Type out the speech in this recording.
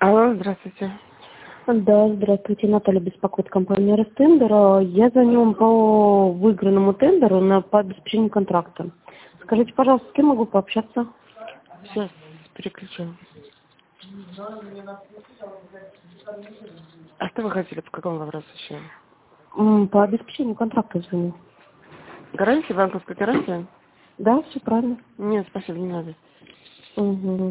Алло, здравствуйте. Да, здравствуйте, Наталья беспокоит компания Ростендер. Я звоню вам по выигранному тендеру по обеспечению контракта. Скажите, пожалуйста, с кем могу пообщаться? Сейчас переключу. А что вы хотели, по какому вопросу еще? По обеспечению контракта звоню. Гарантия, банковская гарантия? Да, все правильно. Нет, спасибо, не надо. Угу.